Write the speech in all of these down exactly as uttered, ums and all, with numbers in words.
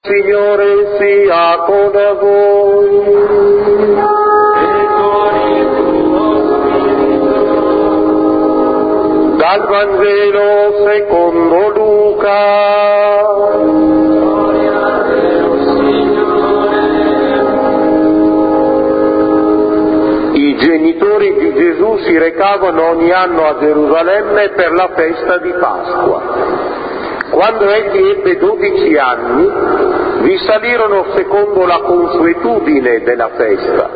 Signore sia con voi. E con il tuo spirito. Dal Vangelo secondo Luca. Gloria a te, Signore. I genitori di Gesù si recavano ogni anno a Gerusalemme per la festa di Pasqua. Quando egli ebbe dodici anni, vi salirono secondo la consuetudine della festa.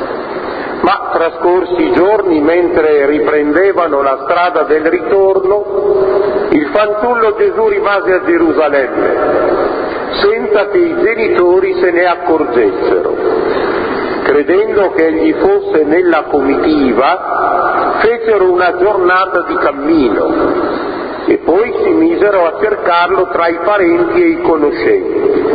Ma trascorsi i giorni, mentre riprendevano la strada del ritorno, il fanciullo Gesù rimase a Gerusalemme, senza che i genitori se ne accorgessero. Credendo che egli fosse nella comitiva, fecero una giornata di cammino e poi si misero a cercarlo tra i parenti e i conoscenti.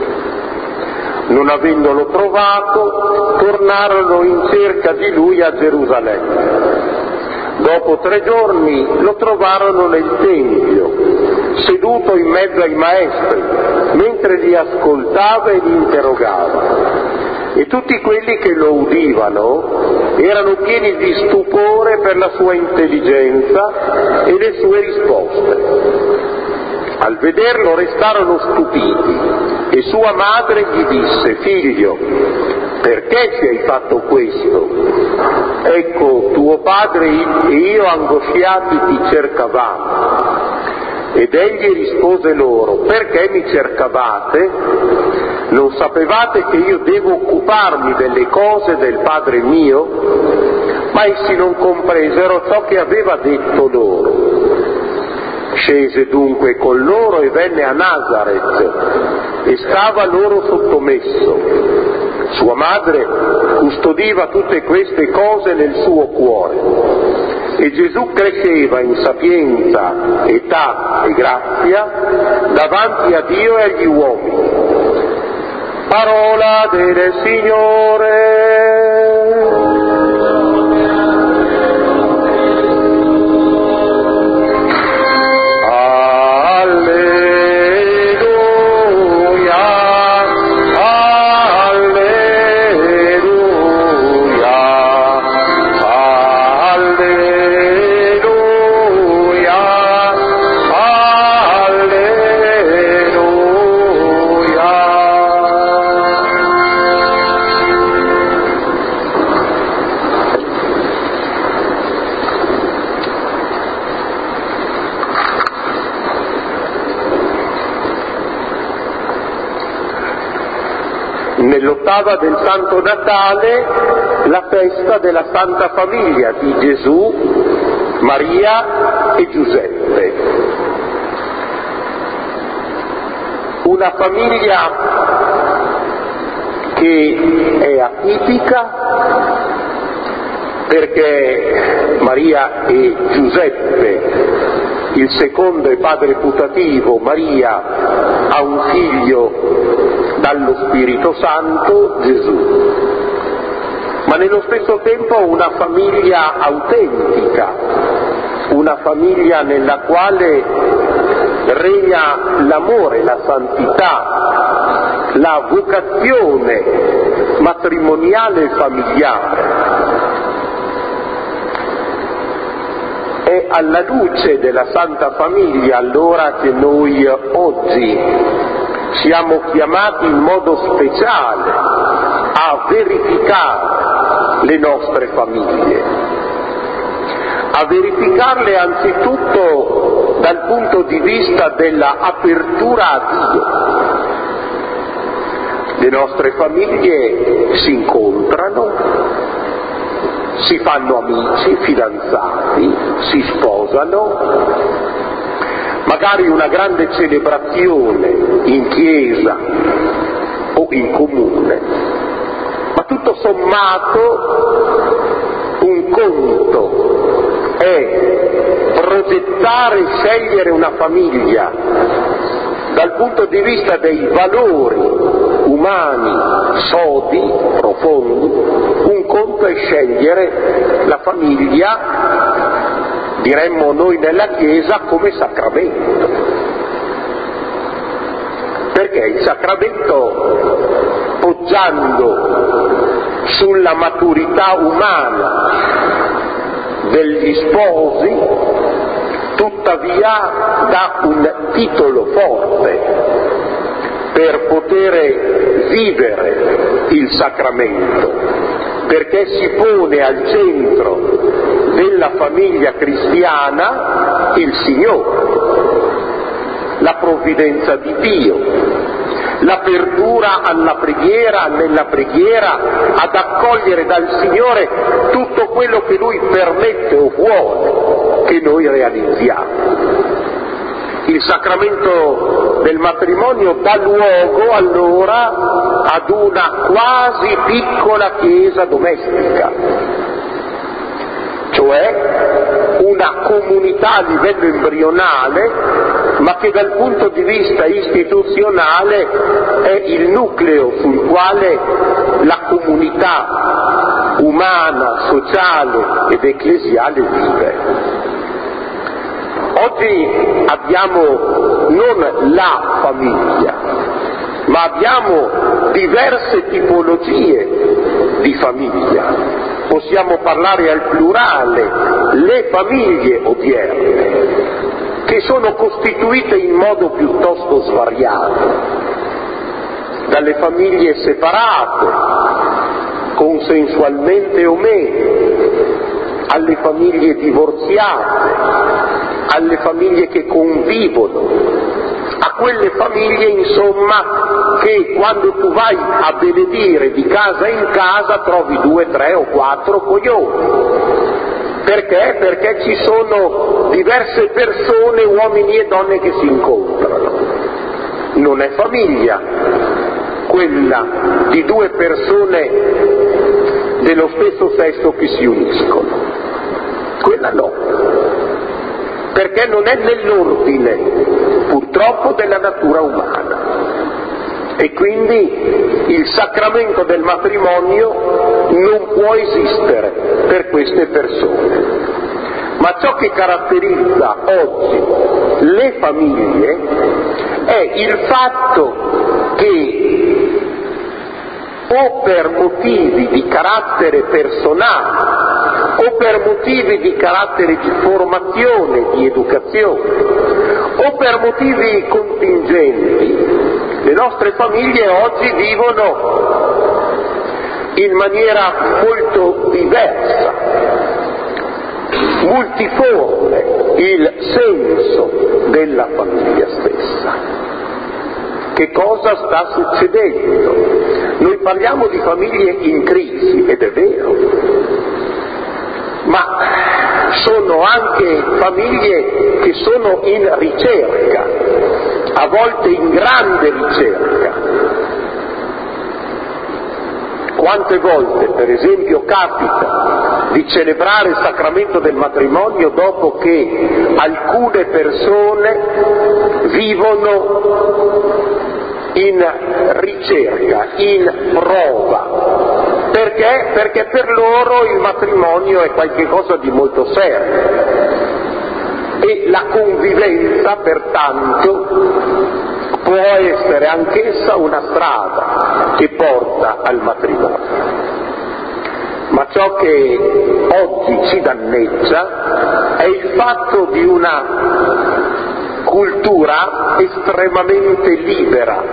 Non avendolo trovato, tornarono in cerca di lui a Gerusalemme. Dopo tre giorni lo trovarono nel Tempio, seduto in mezzo ai maestri, mentre li ascoltava e li interrogava. E tutti quelli che lo udivano erano pieni di stupore per la sua intelligenza e le sue risposte. Al vederlo restarono stupiti e sua madre gli disse: «Figlio, perché ci hai fatto questo? Ecco, tuo padre e io angosciati ti cercavamo». Ed egli rispose loro: «Perché mi cercavate? Non sapevate che io devo occuparmi delle cose del Padre mio?» Ma essi non compresero ciò che aveva detto loro. Scese dunque con loro e venne a Nazaret e stava loro sottomesso. Sua madre custodiva tutte queste cose nel suo cuore. E Gesù cresceva in sapienza, età e grazia davanti a Dio e agli uomini. Parola del Signore. Nell'ottava del Santo Natale, la festa della Santa Famiglia di Gesù, Maria e Giuseppe. Una famiglia che è atipica perché Maria e Giuseppe, il secondo è padre putativo, Maria ha un figlio dallo Spirito Santo, Gesù, ma nello stesso tempo una famiglia autentica, una famiglia nella quale regna l'amore, la santità, la vocazione matrimoniale e familiare. È alla luce della Santa Famiglia allora che noi oggi siamo chiamati in modo speciale a verificare le nostre famiglie, a verificarle anzitutto dal punto di vista della apertura a Dio. Le nostre famiglie si incontrano, si fanno amici, fidanzati, si sposano, magari una grande celebrazione in chiesa o in comune, ma tutto sommato un conto è progettare e scegliere una famiglia dal punto di vista dei valori umani sodi, profondi, un conto è scegliere la famiglia, diremmo noi nella Chiesa, come sacramento, perché il sacramento poggiando sulla maturità umana degli sposi, tuttavia dà un titolo forte per poter vivere il sacramento, perché si pone al centro della famiglia cristiana il Signore, la provvidenza di Dio, l'apertura alla preghiera, nella preghiera ad accogliere dal Signore tutto quello che Lui permette o vuole che noi realizziamo. Il sacramento del matrimonio dà luogo allora ad una quasi piccola chiesa domestica, cioè una comunità a livello embrionale, ma che dal punto di vista istituzionale è il nucleo sul quale la comunità umana, sociale ed ecclesiale vive. Oggi abbiamo non la famiglia, ma abbiamo diverse tipologie di famiglia. Possiamo parlare al plurale, le famiglie odierne, che sono costituite in modo piuttosto svariato, dalle famiglie separate, consensualmente o meno, alle famiglie divorziate, alle famiglie che convivono, a quelle famiglie insomma che quando tu vai a benedire di casa in casa trovi due, tre o quattro coglioni. Perché? Perché ci sono diverse persone, uomini e donne, che si incontrano. Non è famiglia quella di due persone dello stesso sesso che si uniscono. Quella no. Perché non è nell'ordine, purtroppo, della natura umana. E quindi il sacramento del matrimonio non può esistere per queste persone. Ma ciò che caratterizza oggi le famiglie è il fatto che o per motivi di carattere personale o per motivi di carattere di formazione, di educazione, o per motivi contingenti, le nostre famiglie oggi vivono in maniera molto diversa, multiforme il senso della famiglia stessa. Che cosa sta succedendo? Noi parliamo di famiglie in crisi, ed è vero, ma sono anche famiglie che sono in ricerca, a volte in grande ricerca. Quante volte, per esempio, capita di celebrare il sacramento del matrimonio dopo che alcune persone vivono in ricerca, in prova. Perché? Perché per loro il matrimonio è qualcosa di molto serio e la convivenza, pertanto, può essere anch'essa una strada che porta al matrimonio. Ma ciò che oggi ci danneggia è il fatto di una cultura estremamente libera,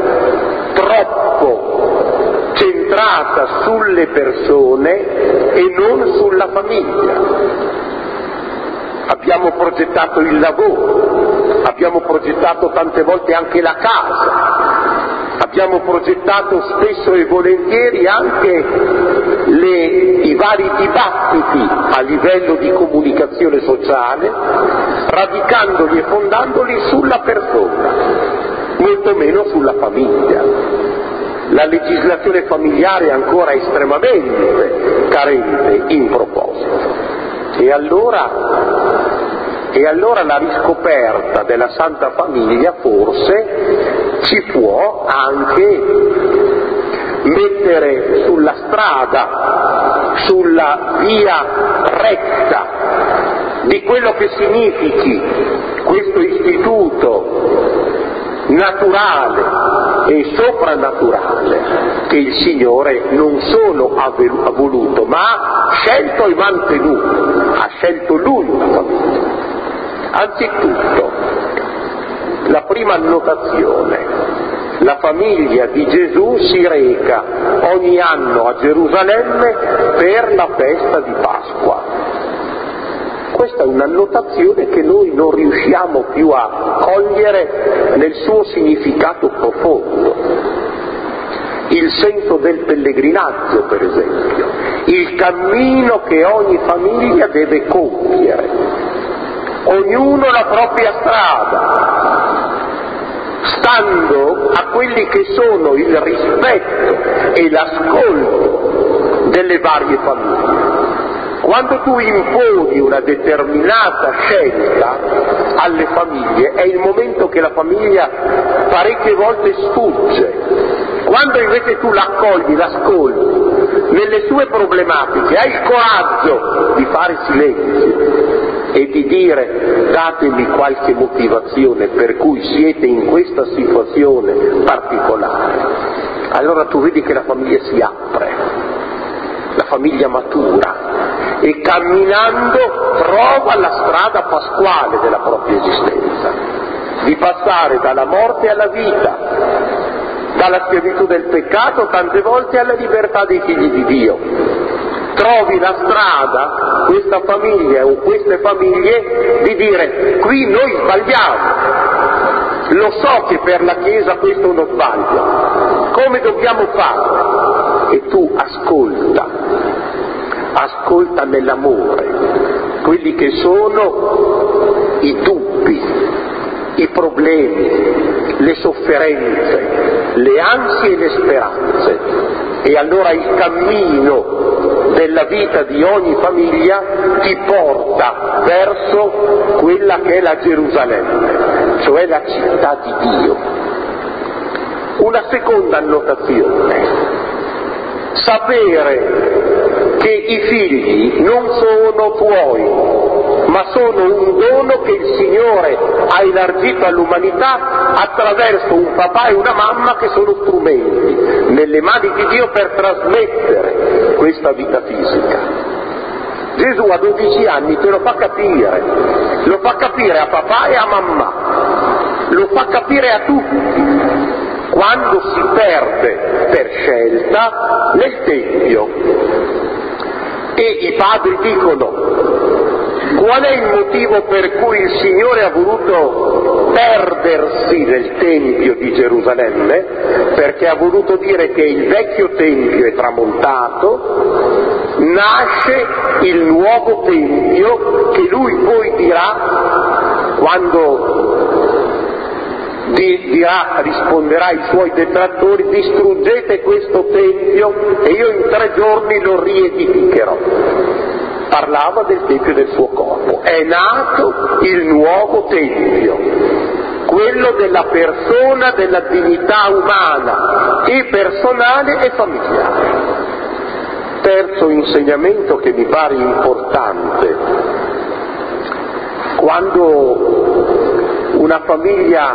troppo centrata sulle persone e non sulla famiglia. Abbiamo progettato il lavoro, abbiamo progettato tante volte anche la casa, abbiamo progettato spesso e volentieri anche le, i vari dibattiti a livello di comunicazione sociale, radicandoli e fondandoli sulla persona, molto meno sulla famiglia. La legislazione familiare è ancora estremamente carente in proposito. E allora, e allora la riscoperta della Santa Famiglia forse ci può anche mettere sulla strada, sulla via retta di quello che significhi questo istituto naturale e soprannaturale che il Signore non solo ha voluto, ma ha scelto e mantenuto. Ha scelto Lui una famiglia. Anzitutto, la prima annotazione. La famiglia di Gesù si reca ogni anno a Gerusalemme per la festa di Pasqua. Questa è un'annotazione che noi non riusciamo più a cogliere nel suo significato profondo. Il senso del pellegrinaggio, per esempio, il cammino che ogni famiglia deve compiere, ognuno la propria strada, stando a quelli che sono il rispetto e l'ascolto delle varie famiglie. Quando tu imponi una determinata scelta alle famiglie, è il momento che la famiglia parecchie volte sfugge. Quando invece tu l'accogli, l'ascolti, nelle sue problematiche, hai il coraggio di fare silenzio e di dire: datemi qualche motivazione per cui siete in questa situazione particolare, allora tu vedi che la famiglia si apre, la famiglia matura e camminando trova la strada pasquale della propria esistenza, di passare dalla morte alla vita, dalla schiavitù del peccato tante volte alla libertà dei figli di Dio. Trovi la strada, questa famiglia o queste famiglie, di dire: qui noi sbagliamo, lo so che per la Chiesa questo è uno sbaglio, come dobbiamo fare? E tu ascolta, ascolta nell'amore quelli che sono i dubbi, i problemi, le sofferenze, le ansie e le speranze, e allora il cammino della vita di ogni famiglia ti porta verso quella che è la Gerusalemme, cioè la città di Dio. Una seconda annotazione: sapere che i figli non sono tuoi, ma sono un dono che il Signore ha elargito all'umanità attraverso un papà e una mamma che sono strumenti nelle mani di Dio per trasmettere questa vita fisica. Gesù a dodici anni te lo fa capire, lo fa capire a papà e a mamma, lo fa capire a tutti, quando si perde per scelta nel Tempio. E i padri dicono: qual è il motivo per cui il Signore ha voluto perdersi nel Tempio di Gerusalemme? Perché ha voluto dire che il vecchio Tempio è tramontato, nasce il nuovo Tempio che lui poi dirà, quando dirà, risponderà ai suoi detrattori: distruggete questo Tempio e io in tre giorni lo riedificherò. Parlava del Tempio del suo corpo. È nato il nuovo Tempio, quello della persona, della dignità umana e personale e familiare. Terzo insegnamento che mi pare importante: quando una famiglia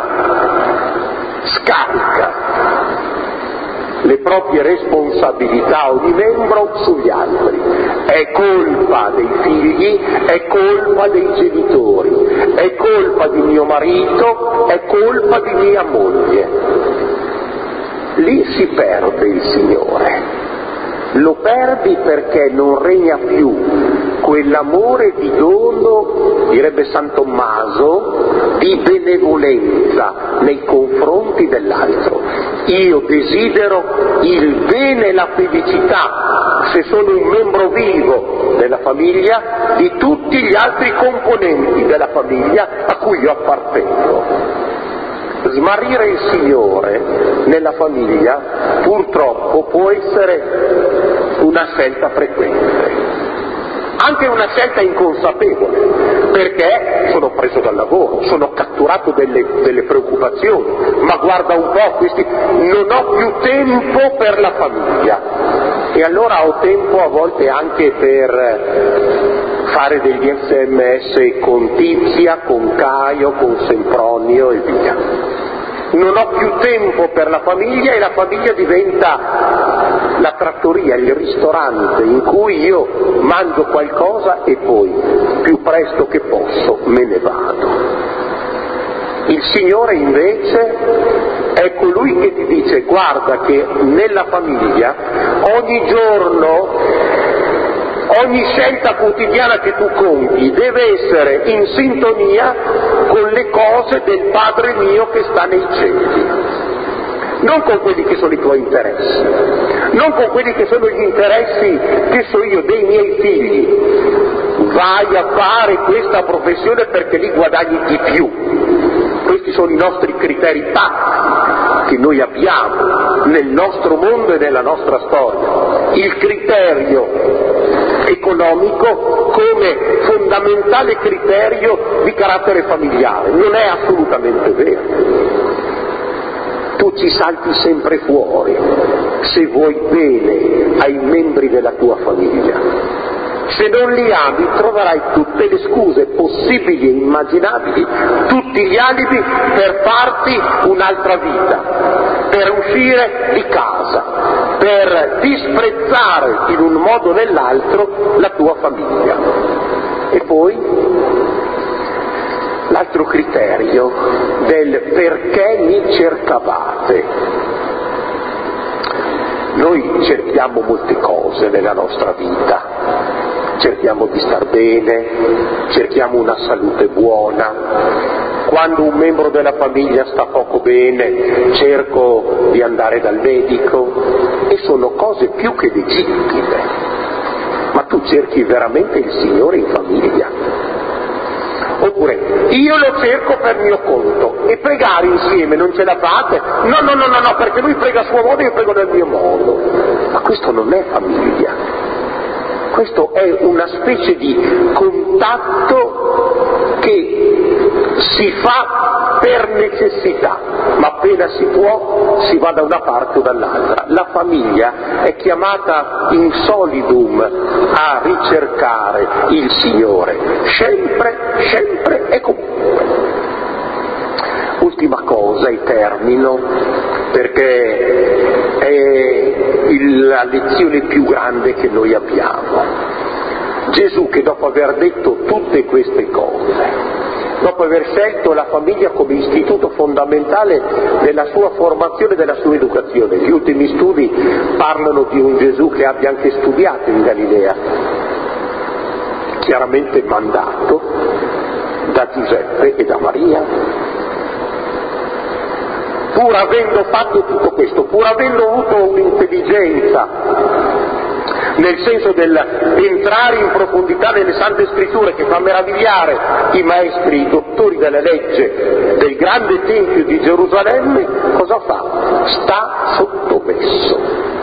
scarica le proprie responsabilità, ogni membro, sugli altri, è colpa dei figli, è colpa dei genitori, è colpa di mio marito, è colpa di mia moglie. Lì si perde il Signore, lo perdi perché non regna più quell'amore di dono, direbbe San Tommaso, di benevolenza nei confronti dell'altro. Io desidero il bene e la felicità, se sono un membro vivo della famiglia, di tutti gli altri componenti della famiglia a cui io appartengo. Smarrire il Signore nella famiglia purtroppo può essere una scelta frequente, anche una scelta inconsapevole, perché sono preso dal lavoro, sono catturato delle, delle preoccupazioni, ma guarda un po', questi, non ho più tempo per la famiglia, e allora ho tempo a volte anche per fare degli sms con Tizia, con Caio, con Sempronio e via. Non ho più tempo per la famiglia e la famiglia diventa la trattoria, il ristorante in cui io mangio qualcosa e poi, più presto che posso, me ne vado. Il Signore invece è colui che ti dice: guarda che nella famiglia ogni giorno, ogni scelta quotidiana che tu compi deve essere in sintonia con le cose del Padre mio che sta nei cieli, non con quelli che sono i tuoi interessi, non con quelli che sono gli interessi, che so io, dei miei figli. Vai a fare questa professione perché lì guadagni di più. Questi sono i nostri criteri patti che noi abbiamo nel nostro mondo e nella nostra storia. Il criterio economico come fondamentale criterio di carattere familiare. Non è assolutamente vero. Tu ci salti sempre fuori se vuoi bene ai membri della tua famiglia. Se non li ami troverai tutte le scuse possibili e immaginabili, tutti gli alibi per farti un'altra vita, per uscire di casa, per disprezzare in un modo o nell'altro la tua famiglia. E poi l'altro criterio del perché mi cercavate. Noi cerchiamo molte cose nella nostra vita, cerchiamo di star bene, cerchiamo una salute buona. Quando un membro della famiglia sta poco bene, cerco di andare dal medico, e sono cose più che legittime. Ma tu cerchi veramente il Signore in famiglia? Oppure io lo cerco per mio conto, e pregare insieme non ce la fate? No, no, no, no, no, perché lui prega a suo modo e io prego nel mio modo. Ma questo non è famiglia, questo è una specie di contatto che si fa per necessità, ma appena si può si va da una parte o dall'altra. La famiglia è chiamata in solidum a ricercare il Signore, sempre, sempre e comunque. Ultima cosa e termino, perché è la lezione più grande che noi abbiamo. Gesù, che dopo aver detto tutte queste cose, dopo aver scelto la famiglia come istituto fondamentale della sua formazione e della sua educazione, gli ultimi studi parlano di un Gesù che abbia anche studiato in Galilea, chiaramente mandato da Giuseppe e da Maria. Pur avendo fatto tutto questo, pur avendo avuto un'intelligenza, nel senso dell'entrare in profondità nelle Sante Scritture, che fa meravigliare i maestri, i dottori della legge del grande Tempio di Gerusalemme, cosa fa? Sta sottomesso.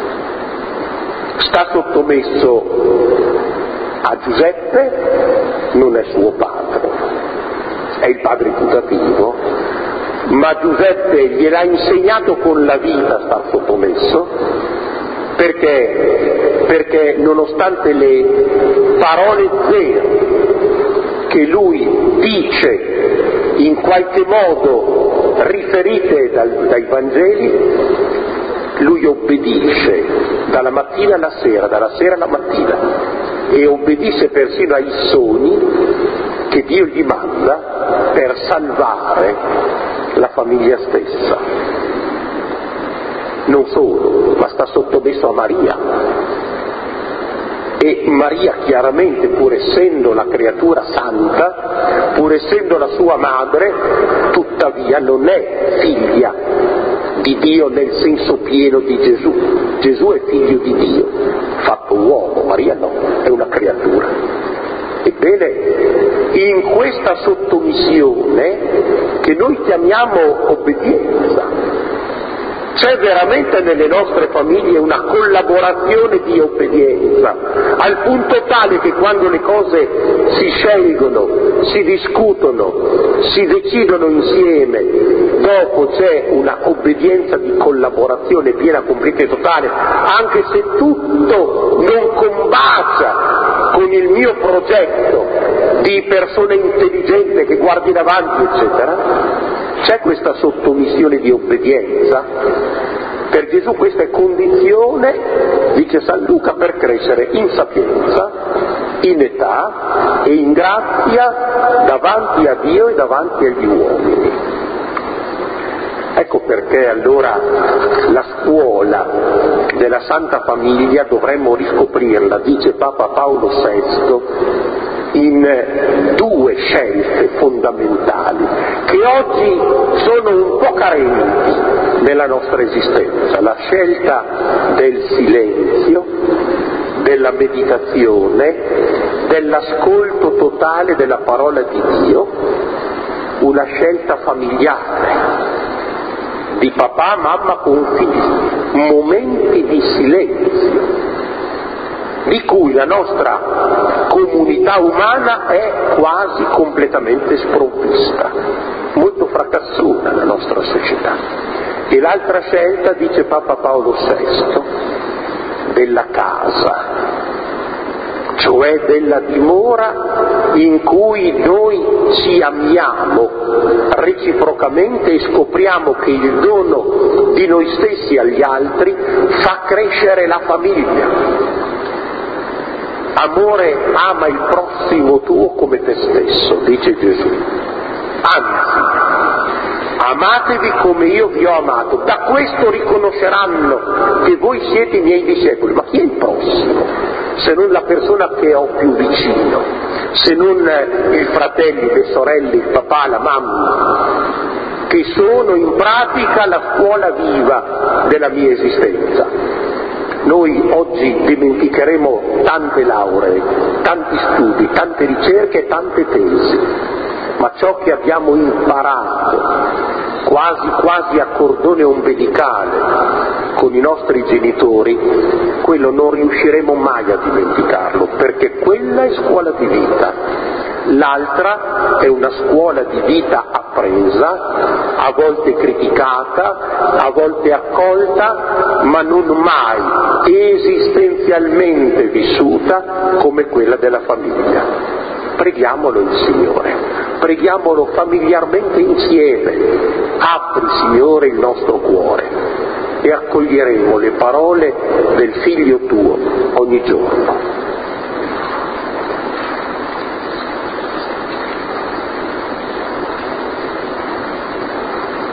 Sta sottomesso a Giuseppe, non è suo padre, è il padre putativo, ma Giuseppe gliel'ha insegnato con la vita a star sottomesso, perché? Perché nonostante le parole zero che lui dice in qualche modo riferite dal, dai Vangeli, lui obbedisce dalla mattina alla sera, dalla sera alla mattina, e obbedisce persino ai sogni che Dio gli manda per salvare la famiglia stessa. Non solo, ma sta sottomesso a Maria. E Maria chiaramente, pur essendo la creatura santa, pur essendo la sua madre, tuttavia non è figlia di Dio nel senso pieno di Gesù. Gesù è figlio di Dio, fatto uomo, Maria no, è una creatura. Ebbene, in questa sottomissione, che noi chiamiamo obbedienza, c'è veramente nelle nostre famiglie una collaborazione di obbedienza, al punto tale che quando le cose si scelgono, si discutono, si decidono insieme, dopo c'è una obbedienza di collaborazione piena, completa e totale, anche se tutto non combacia con il mio progetto di persona intelligente che guardi davanti, eccetera, C'è questa sottomissione di obbedienza? Per Gesù questa è condizione, dice San Luca, per crescere in sapienza, in età e in grazia davanti a Dio e davanti agli uomini. Ecco perché allora la scuola della Santa Famiglia dovremmo riscoprirla, dice Papa Paolo sesto, in due scelte fondamentali che oggi sono un po' carenti nella nostra esistenza: la scelta del silenzio, della meditazione, dell'ascolto totale della parola di Dio, una scelta familiare di papà, mamma con figli, momenti di silenzio di cui la nostra comunità umana è quasi completamente sprovvista, molto fracassuta la nostra società. E l'altra scelta, dice Papa Paolo sesto, della casa, cioè della dimora in cui noi ci amiamo reciprocamente e scopriamo che il dono di noi stessi agli altri fa crescere la famiglia. Amore, ama il prossimo tuo come te stesso, dice Gesù. Anzi, amatevi come io vi ho amato. Da questo riconosceranno che voi siete i miei discepoli. Ma chi è il prossimo? Se non la persona che ho più vicino, se non i fratelli, le sorelle, il papà, la mamma, che sono in pratica la scuola viva della mia esistenza. Noi oggi dimenticheremo tante lauree, tanti studi, tante ricerche e tante tesi, ma ciò che abbiamo imparato, quasi quasi a cordone ombelicale, con i nostri genitori, quello non riusciremo mai a dimenticarlo, perché quella è scuola di vita. L'altra è una scuola di vita appresa, a volte criticata, a volte accolta, ma non mai esistenzialmente vissuta come quella della famiglia. Preghiamolo il Signore, preghiamolo familiarmente insieme. Apri, Signore, il nostro cuore e accoglieremo le parole del Figlio tuo ogni giorno.